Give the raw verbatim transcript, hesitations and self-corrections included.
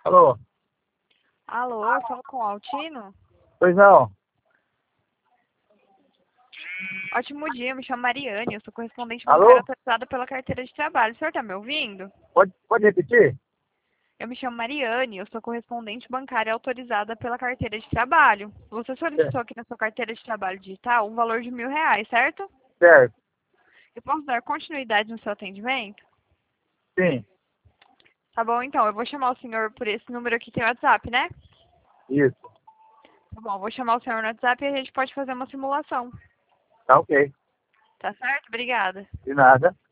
Alô? Alô, eu falo com o Altino? Pois não. Ótimo dia, eu me chamo Mariane, eu sou correspondente bancária Alô? autorizada pela carteira de trabalho. O senhor está me ouvindo? Pode, pode repetir? Eu me chamo Mariane, eu sou correspondente bancária autorizada pela carteira de trabalho. Você É, solicitou aqui na sua carteira de trabalho digital um valor de mil reais, certo? certo. Eu posso dar continuidade no seu atendimento? Sim, Tá bom, então, eu vou chamar o senhor por esse número aqui, tem WhatsApp, né? isso. Tá bom, vou chamar o senhor no WhatsApp e a gente pode fazer uma simulação. Tá ok. Tá certo? Obrigada. De nada.